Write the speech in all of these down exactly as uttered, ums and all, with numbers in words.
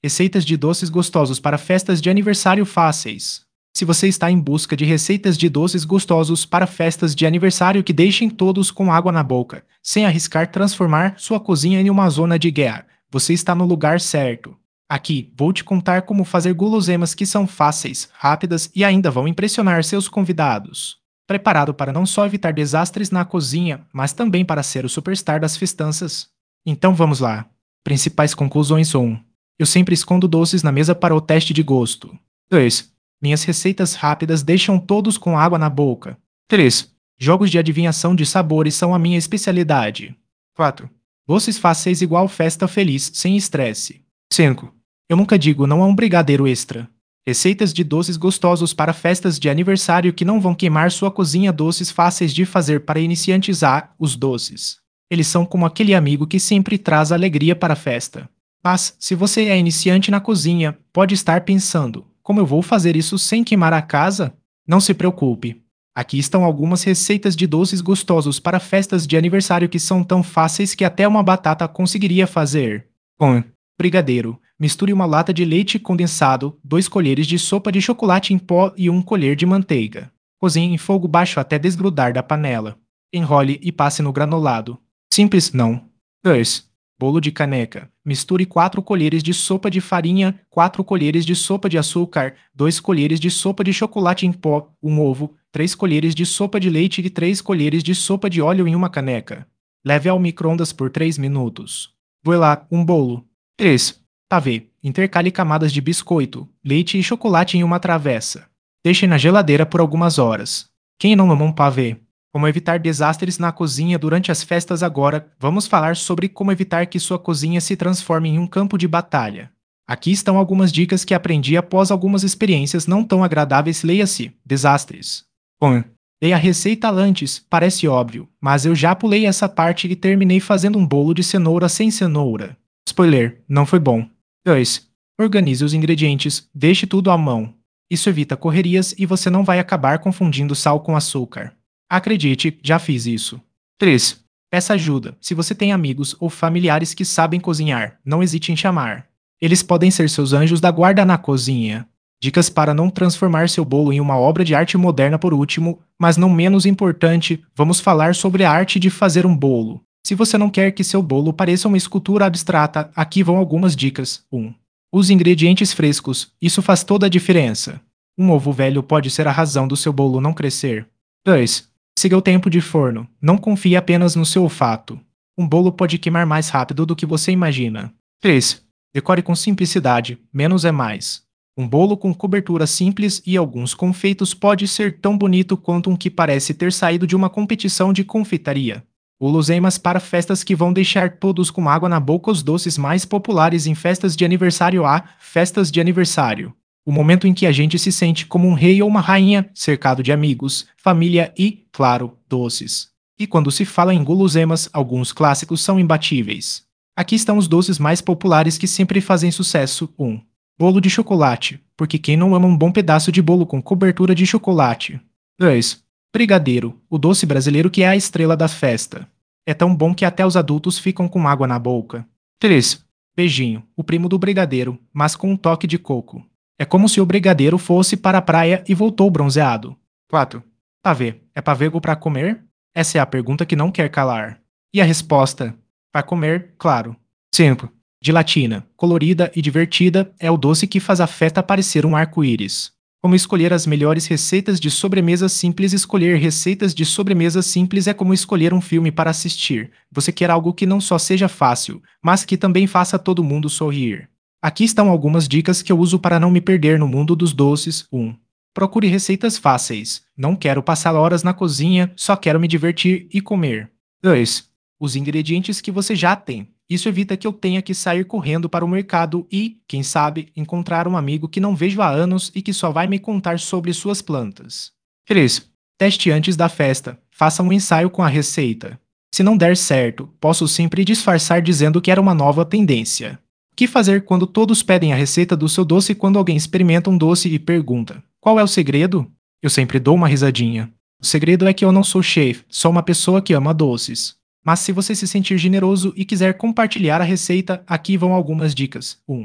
Receitas de doces gostosos para festas de aniversário fáceis. Se você está em busca de receitas de doces gostosos para festas de aniversário que deixem todos com água na boca, sem arriscar transformar sua cozinha em uma zona de guerra, você está no lugar certo. Aqui, vou te contar como fazer guloseimas que são fáceis, rápidas e ainda vão impressionar seus convidados. Preparado para não só evitar desastres na cozinha, mas também para ser o superstar das festanças? Então vamos lá. Principais conclusões um. Eu sempre escondo doces na mesa para o teste de gosto. dois. Minhas receitas rápidas deixam todos com água na boca. três. Jogos de adivinhação de sabores são a minha especialidade. quatro. Doces fáceis igual festa feliz, sem estresse. cinco. Eu nunca digo não a um brigadeiro extra. Receitas de doces gostosos para festas de aniversário que não vão queimar sua cozinha. Doces fáceis de fazer para iniciantes. A. Os doces. Eles são como aquele amigo que sempre traz alegria para a festa. Mas, se você é iniciante na cozinha, pode estar pensando: como eu vou fazer isso sem queimar a casa? Não se preocupe. Aqui estão algumas receitas de doces gostosos para festas de aniversário que são tão fáceis que até uma batata conseguiria fazer. um. Brigadeiro. Misture uma lata de leite condensado, dois colheres de sopa de chocolate em pó e um colher de manteiga. Cozinhe em fogo baixo até desgrudar da panela. Enrole e passe no granulado. Simples, não? dois. Bolo de caneca. Misture quatro colheres de sopa de farinha, quatro colheres de sopa de açúcar, dois colheres de sopa de chocolate em pó, um ovo, três colheres de sopa de leite e três colheres de sopa de óleo em uma caneca. Leve ao micro-ondas por três minutos. Voilá, um bolo. três. Pavê. Intercale camadas de biscoito, leite e chocolate em uma travessa. Deixe na geladeira por algumas horas. Quem não ama um pavê? Como evitar desastres na cozinha durante as festas? Agora, vamos falar sobre como evitar que sua cozinha se transforme em um campo de batalha. Aqui estão algumas dicas que aprendi após algumas experiências não tão agradáveis. Leia-se: desastres. um. Dei a receita antes, parece óbvio, mas eu já pulei essa parte e terminei fazendo um bolo de cenoura sem cenoura. Spoiler, não foi bom. dois. Organize os ingredientes, deixe tudo à mão. Isso evita correrias e você não vai acabar confundindo sal com açúcar. Acredite, já fiz isso. três. Peça ajuda. Se você tem amigos ou familiares que sabem cozinhar, não hesite em chamar. Eles podem ser seus anjos da guarda na cozinha. Dicas para não transformar seu bolo em uma obra de arte moderna. Por último, mas não menos importante, vamos falar sobre a arte de fazer um bolo. Se você não quer que seu bolo pareça uma escultura abstrata, aqui vão algumas dicas. um. Use ingredientes frescos. Isso faz toda a diferença. Um ovo velho pode ser a razão do seu bolo não crescer. dois. Siga o tempo de forno. Não confie apenas no seu olfato. Um bolo pode queimar mais rápido do que você imagina. três. Decore com simplicidade. Menos é mais. Um bolo com cobertura simples e alguns confeitos pode ser tão bonito quanto um que parece ter saído de uma competição de confeitaria. Guloseimas para festas que vão deixar todos com água na boca. Os doces mais populares em festas de aniversário. A. Festas de aniversário. O momento em que a gente se sente como um rei ou uma rainha, cercado de amigos, família e, claro, doces. E quando se fala em guloseimas, alguns clássicos são imbatíveis. Aqui estão os doces mais populares que sempre fazem sucesso. um. Bolo de chocolate, porque quem não ama um bom pedaço de bolo com cobertura de chocolate? dois. Brigadeiro, o doce brasileiro que é a estrela da festa. É tão bom que até os adultos ficam com água na boca. três. Beijinho, o primo do brigadeiro, mas com um toque de coco. É como se o brigadeiro fosse para a praia e voltou bronzeado. quatro. Pavê, é pavê para comer? Essa é a pergunta que não quer calar. E a resposta? Para comer, claro. cinco. Gelatina, colorida e divertida, é o doce que faz a festa parecer um arco-íris. Como escolher as melhores receitas de sobremesa simples? Escolher receitas de sobremesa simples é como escolher um filme para assistir. Você quer algo que não só seja fácil, mas que também faça todo mundo sorrir. Aqui estão algumas dicas que eu uso para não me perder no mundo dos doces. um. Procure receitas fáceis. Não quero passar horas na cozinha, só quero me divertir e comer. dois. Os ingredientes que você já tem. Isso evita que eu tenha que sair correndo para o mercado e, quem sabe, encontrar um amigo que não vejo há anos e que só vai me contar sobre suas plantas. três. Teste antes da festa. Faça um ensaio com a receita. Se não der certo, posso sempre disfarçar dizendo que era uma nova tendência. O que fazer quando todos pedem a receita do seu doce? Quando alguém experimenta um doce e pergunta: qual é o segredo? Eu sempre dou uma risadinha. O segredo é que eu não sou chefe, sou uma pessoa que ama doces. Mas se você se sentir generoso e quiser compartilhar a receita, aqui vão algumas dicas. um.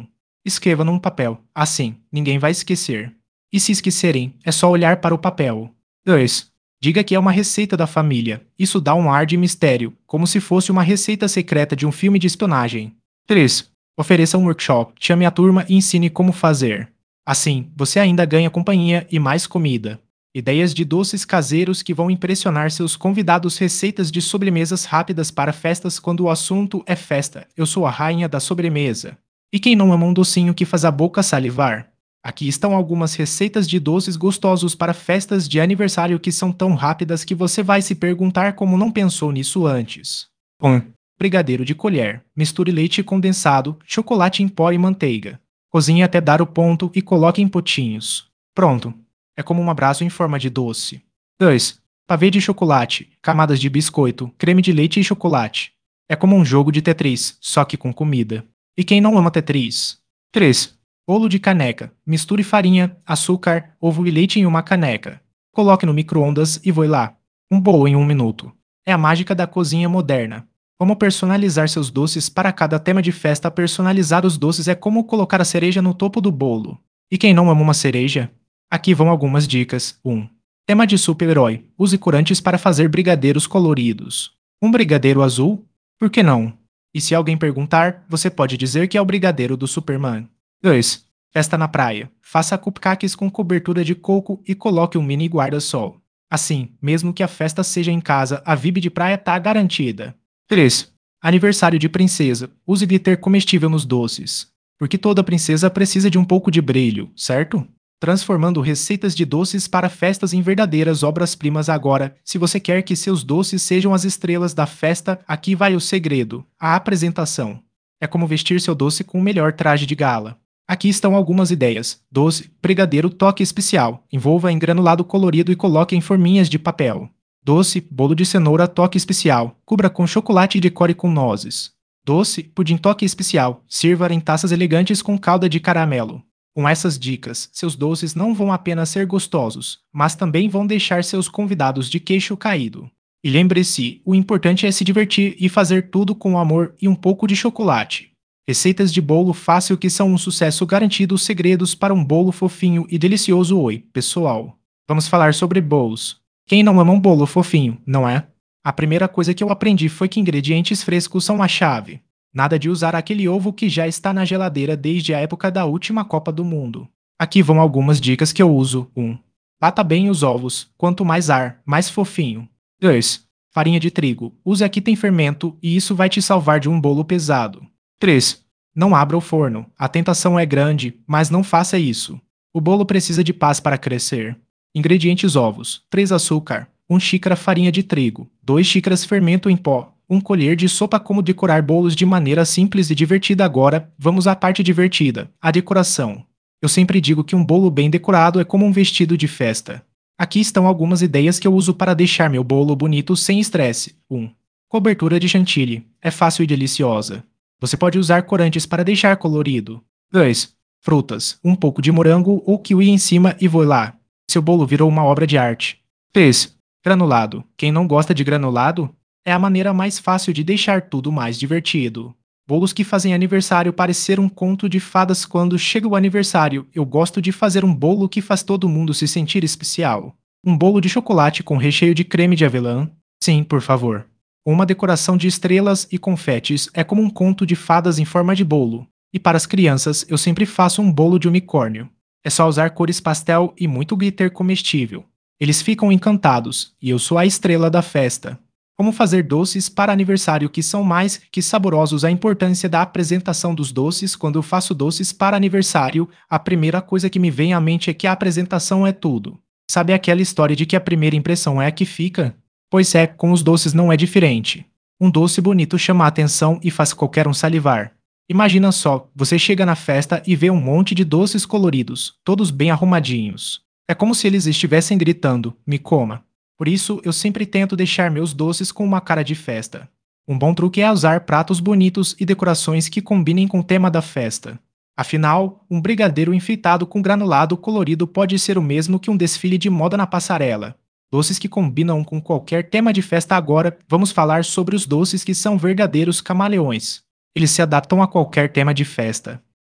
Escreva num papel. Assim, ninguém vai esquecer. E se esquecerem, é só olhar para o papel. dois. Diga que é uma receita da família. Isso dá um ar de mistério, como se fosse uma receita secreta de um filme de espionagem. três. Ofereça um workshop, chame a turma e ensine como fazer. Assim, você ainda ganha companhia e mais comida. Ideias de doces caseiros que vão impressionar seus convidados, receitas de sobremesas rápidas para festas quando o assunto é festa. Eu sou a rainha da sobremesa. E quem não ama um docinho que faz a boca salivar? Aqui estão algumas receitas de doces gostosos para festas de aniversário que são tão rápidas que você vai se perguntar como não pensou nisso antes. um. Brigadeiro de colher. Misture leite condensado, chocolate em pó e manteiga. Cozinhe até dar o ponto e coloque em potinhos. Pronto. É como um abraço em forma de doce. dois. Pavê de chocolate, camadas de biscoito, creme de leite e chocolate. É como um jogo de Tetris, só que com comida. E quem não ama Tetris? três. Bolo de caneca. Misture farinha, açúcar, ovo e leite em uma caneca. Coloque no micro-ondas e voe lá. Um bolo em um minuto. É a mágica da cozinha moderna. Como personalizar seus doces para cada tema de festa. Personalizar os doces é como colocar a cereja no topo do bolo. E quem não ama uma cereja? Aqui vão algumas dicas. um. Tema de super-herói. Use corantes para fazer brigadeiros coloridos. Um brigadeiro azul? Por que não? E se alguém perguntar, você pode dizer que é o brigadeiro do Superman. dois. Festa na praia. Faça cupcakes com cobertura de coco e coloque um mini guarda-sol. Assim, mesmo que a festa seja em casa, a vibe de praia tá garantida. três. Aniversário de princesa. Use glitter comestível nos doces. Porque toda princesa precisa de um pouco de brilho, certo? Transformando receitas de doces para festas em verdadeiras obras-primas agora. Se você quer que seus doces sejam as estrelas da festa, aqui vai o segredo: a apresentação. É como vestir seu doce com o melhor traje de gala. Aqui estão algumas ideias. Doce, brigadeiro, toque especial. Envolva em granulado colorido e coloque em forminhas de papel. Doce, bolo de cenoura, toque especial. Cubra com chocolate e decore com nozes. Doce, pudim, toque especial. Sirva em taças elegantes com calda de caramelo. Com essas dicas, seus doces não vão apenas ser gostosos, mas também vão deixar seus convidados de queixo caído. E lembre-se, o importante é se divertir e fazer tudo com amor e um pouco de chocolate. Receitas de bolo fácil que são um sucesso garantido, segredos para um bolo fofinho e delicioso. Oi, pessoal. Vamos falar sobre bolos. Quem não ama um bolo fofinho, não é? A primeira coisa que eu aprendi foi que ingredientes frescos são a chave. Nada de usar aquele ovo que já está na geladeira desde a época da última Copa do Mundo. Aqui vão algumas dicas que eu uso. um. Bata bem os ovos. Quanto mais ar, mais fofinho. dois. Farinha de trigo. Use aqui, tem fermento e isso vai te salvar de um bolo pesado. três. Não abra o forno. A tentação é grande, mas não faça isso. O bolo precisa de paz para crescer. Ingredientes: ovos, três açúcar, uma xícara farinha de trigo, duas xícaras fermento em pó, uma colher de sopa. Como decorar bolos de maneira simples e divertida. Agora, vamos à parte divertida, a decoração. Eu sempre digo que um bolo bem decorado é como um vestido de festa. Aqui estão algumas ideias que eu uso para deixar meu bolo bonito sem estresse. um. Cobertura de chantilly. É fácil e deliciosa. Você pode usar corantes para deixar colorido. dois. Frutas. Um pouco de morango ou kiwi em cima e voe lá. Seu bolo virou uma obra de arte. três. Granulado. Quem não gosta de granulado? É a maneira mais fácil de deixar tudo mais divertido. Bolos que fazem aniversário parecer um conto de fadas. Quando chega o aniversário, eu gosto de fazer um bolo que faz todo mundo se sentir especial. Um bolo de chocolate com recheio de creme de avelã? Sim, por favor. Uma decoração de estrelas e confetes é como um conto de fadas em forma de bolo. E para as crianças, eu sempre faço um bolo de unicórnio. É só usar cores pastel e muito glitter comestível. Eles ficam encantados, e eu sou a estrela da festa. Como fazer doces para aniversário que são mais que saborosos? A importância da apresentação dos doces. Quando eu faço doces para aniversário, a primeira coisa que me vem à mente é que a apresentação é tudo. Sabe aquela história de que a primeira impressão é a que fica? Pois é, com os doces não é diferente. Um doce bonito chama a atenção e faz qualquer um salivar. Imagina só, você chega na festa e vê um monte de doces coloridos, todos bem arrumadinhos. É como se eles estivessem gritando: me coma. Por isso, eu sempre tento deixar meus doces com uma cara de festa. Um bom truque é usar pratos bonitos e decorações que combinem com o tema da festa. Afinal, um brigadeiro enfeitado com granulado colorido pode ser o mesmo que um desfile de moda na passarela. Doces que combinam com qualquer tema de festa. Agora, vamos falar sobre os doces que são verdadeiros camaleões. Eles se adaptam a qualquer tema de festa.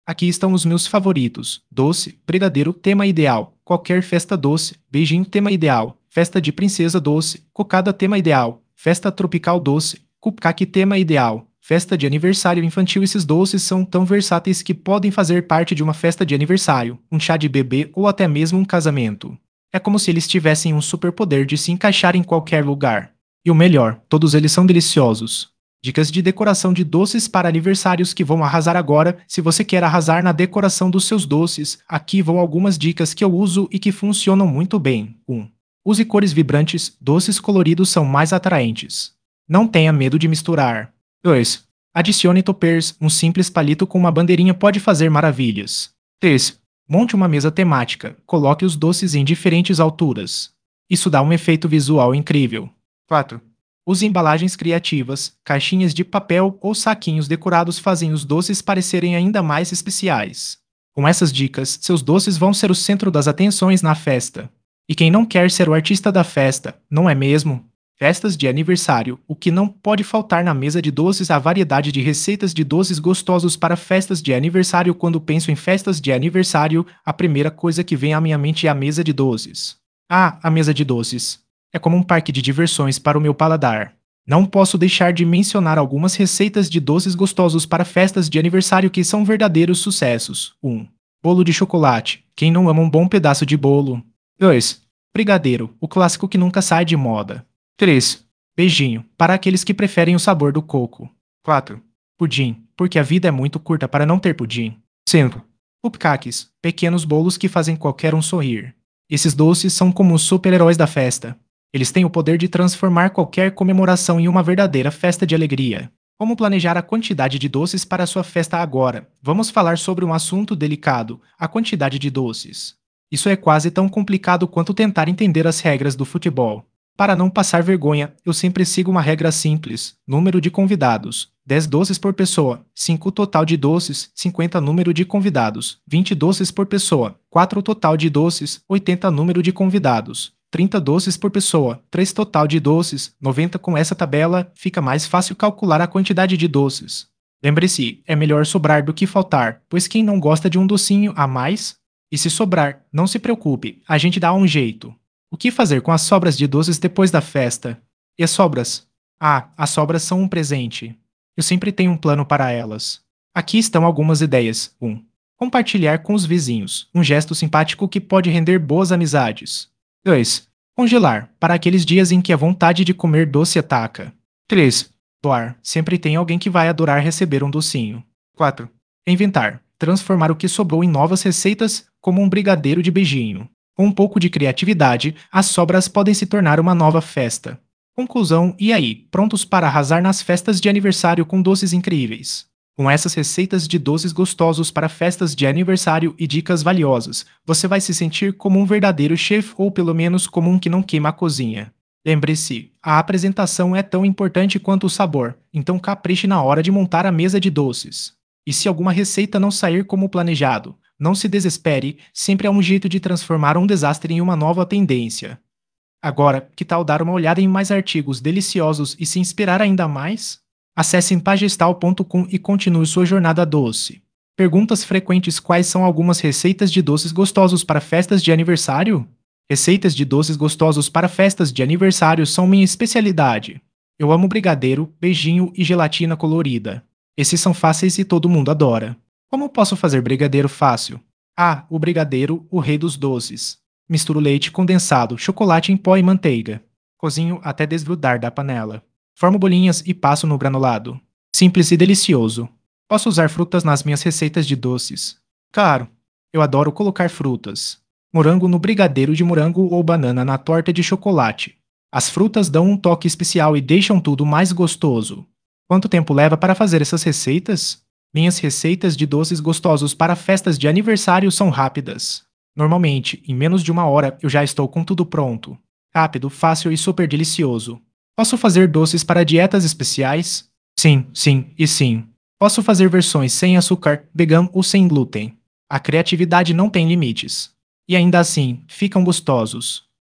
Aqui estão os meus favoritos: doce, brigadeiro, tema ideal, qualquer festa doce, beijinho, tema ideal, festa de princesa doce, cocada, tema ideal, festa tropical doce, cupcake, tema ideal, festa de aniversário infantil. Esses doces são tão versáteis que podem fazer parte de uma festa de aniversário, um chá de bebê ou até mesmo um casamento. É como se eles tivessem um superpoder de se encaixar em qualquer lugar. E o melhor, todos eles são deliciosos. Dicas de decoração de doces para aniversários que vão arrasar agora. Se você quer arrasar na decoração dos seus doces, aqui vão algumas dicas que eu uso e que funcionam muito bem. um. Use cores vibrantes, doces coloridos são mais atraentes. Não tenha medo de misturar. dois. Adicione toppers, um simples palito com uma bandeirinha pode fazer maravilhas. três. Monte uma mesa temática, coloque os doces em diferentes alturas. Isso dá um efeito visual incrível. quatro. Use embalagens criativas, caixinhas de papel ou saquinhos decorados fazem os doces parecerem ainda mais especiais. Com essas dicas, seus doces vão ser o centro das atenções na festa. E quem não quer ser o artista da festa, não é mesmo? Festas de aniversário, o que não pode faltar na mesa de doces? A variedade de receitas de doces gostosos para festas de aniversário. Quando penso em festas de aniversário, a primeira coisa que vem à minha mente é a mesa de doces. Ah, a mesa de doces. É como um parque de diversões para o meu paladar. Não posso deixar de mencionar algumas receitas de doces gostosos para festas de aniversário que são verdadeiros sucessos. um. Bolo de chocolate. Quem não ama um bom pedaço de bolo? dois. Brigadeiro, o clássico que nunca sai de moda. três. Beijinho, para aqueles que preferem o sabor do coco. quatro. Pudim, porque a vida é muito curta para não ter pudim. cinco. Cupcakes, pequenos bolos que fazem qualquer um sorrir. Esses doces são como os super-heróis da festa. Eles têm o poder de transformar qualquer comemoração em uma verdadeira festa de alegria. Como planejar a quantidade de doces para a sua festa agora? Vamos falar sobre um assunto delicado: a quantidade de doces. Isso é quase tão complicado quanto tentar entender as regras do futebol. Para não passar vergonha, eu sempre sigo uma regra simples: número de convidados, dez doces por pessoa, cinco total de doces, cinquenta número de convidados, vinte doces por pessoa, quatro total de doces, oitenta número de convidados, trinta doces por pessoa, três total de doces, noventa. Com essa tabela, fica mais fácil calcular a quantidade de doces. Lembre-se, é melhor sobrar do que faltar, pois quem não gosta de um docinho a mais? E se sobrar, não se preocupe, a gente dá um jeito. O que fazer com as sobras de doces depois da festa? E as sobras? Ah, as sobras são um presente. Eu sempre tenho um plano para elas. Aqui estão algumas ideias. um. Compartilhar com os vizinhos, um gesto simpático que pode render boas amizades. dois. Congelar, para aqueles dias em que a vontade de comer doce ataca. três. Doar, sempre tem alguém que vai adorar receber um docinho. quatro. Inventar, transformar o que sobrou em novas receitas, como um brigadeiro de beijinho. Com um pouco de criatividade, as sobras podem se tornar uma nova festa. Conclusão: e aí, prontos para arrasar nas festas de aniversário com doces incríveis? Com essas receitas de doces gostosos para festas de aniversário e dicas valiosas, você vai se sentir como um verdadeiro chefe ou pelo menos como um que não queima a cozinha. Lembre-se, a apresentação é tão importante quanto o sabor, então capriche na hora de montar a mesa de doces. E se alguma receita não sair como planejado, não se desespere, sempre há um jeito de transformar um desastre em uma nova tendência. Agora, que tal dar uma olhada em mais artigos deliciosos e se inspirar ainda mais? Acesse pagestal ponto com e continue sua jornada doce. Perguntas frequentes: quais são algumas receitas de doces gostosos para festas de aniversário? Receitas de doces gostosos para festas de aniversário são minha especialidade. Eu amo brigadeiro, beijinho e gelatina colorida. Esses são fáceis e todo mundo adora. Como posso fazer brigadeiro fácil? Ah, o brigadeiro, o rei dos doces. Misturo leite condensado, chocolate em pó e manteiga. Cozinho até desgrudar da panela. Formo bolinhas e passo no granulado. Simples e delicioso. Posso usar frutas nas minhas receitas de doces? Claro, eu adoro colocar frutas. Morango no brigadeiro de morango ou banana na torta de chocolate. As frutas dão um toque especial e deixam tudo mais gostoso. Quanto tempo leva para fazer essas receitas? Minhas receitas de doces gostosos para festas de aniversário são rápidas. Normalmente, em menos de uma hora, eu já estou com tudo pronto. Rápido, fácil e super delicioso. Posso fazer doces para dietas especiais? Sim, sim e sim. Posso fazer versões sem açúcar, vegan ou sem glúten. A criatividade não tem limites. E ainda assim, ficam gostosos.